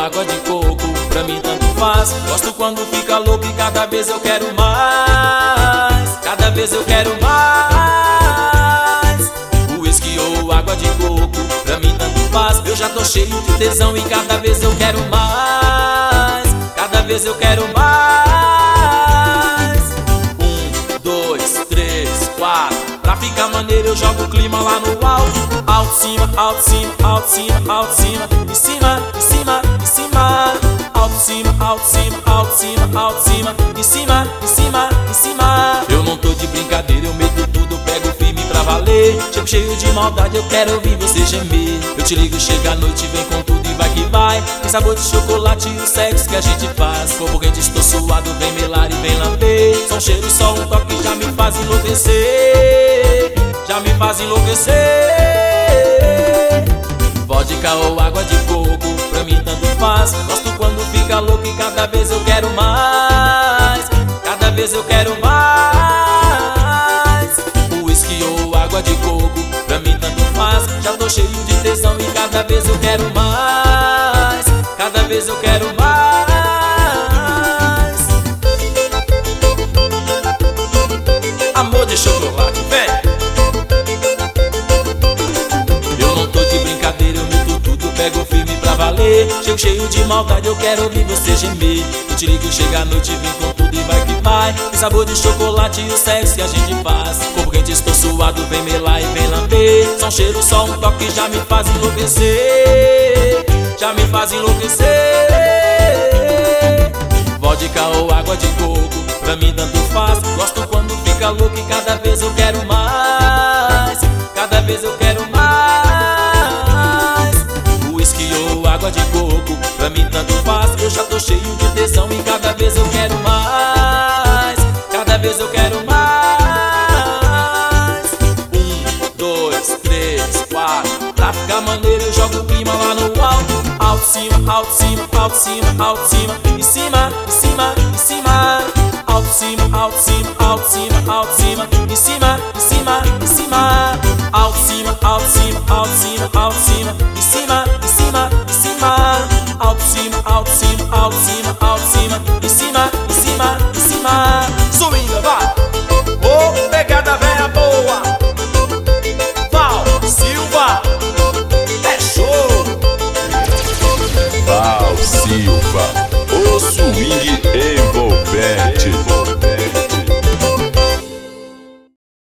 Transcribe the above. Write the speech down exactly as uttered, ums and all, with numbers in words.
água de coco, pra mim tanto faz. Gosto quando fica louco e cada vez eu quero mais. Cada vez eu quero mais. Uísque ou água de coco, pra mim tanto faz. Eu já tô cheio de tesão e cada vez eu quero mais. Cada vez eu quero mais. Um, dois, três, quatro. Pra ficar maneiro eu jogo o clima lá no alto. Alto, cima, alto, cima, alto, cima, alto, cima. Em cima, em cima, em cima. Alto, cima, alto, cima, alto, cima, alto, cima. Em cima, em cima, em cima. Eu não tô de brincadeira, eu meto tudo, pego firme pra valer. Chego cheio de maldade, eu quero ouvir você gemer. Eu te ligo, chega a noite, vem com tudo e vai que vai. Tem sabor de chocolate e o sexo que a gente faz. Corpo quente, estou suado, vem melar e vem lamber. Só um cheiro, só um toque já me faz enlouquecer. Já me faz enlouquecer. Vodka ou água de coco, pra mim tanto faz. Gosto quando fica louco e cada vez eu quero mais. Cada vez eu quero mais. Uísque ou água de coco, pra mim tanto faz. Já tô cheio de tesão e cada vez eu quero mais. Cada vez eu quero mais. Amor de chocolate, vem. Pego firme pra valer. Chego cheio de maldade, eu quero ouvir você gemer. Eu te ligo, chega a noite, vem com tudo e vai que vai. Tem sabor de chocolate e o sexo que a gente faz. Corpo quente, estou suado, vem melar e vem lamber. Só um cheiro, só um toque já me faz enlouquecer. Já me faz enlouquecer. Vodka ou água de coco, pra mim tanto faz. Gosto quando fica louco e cada vez eu quero mais. Cada vez eu quero mais. Água de coco, pra mim tanto faz. Eu já tô cheio de tesão e cada vez eu quero mais. Cada vez eu quero mais. Um, dois, três, quatro. Pra ficar maneiro eu jogo o clima lá no alto. Alto, cima, alto, cima, alto, cima, alto, cima. Em cima, em cima, em cima. Alto, cima, alto, cima, alto, cima, alto, cima. Em cima, em cima, em cima. Alto, cima, alto, cima, alto, cima, alto, cima. Em cima, em cima, em cima. Alto, cima, alto, cima, alto, cima, alto, cima. Em cima, em cima.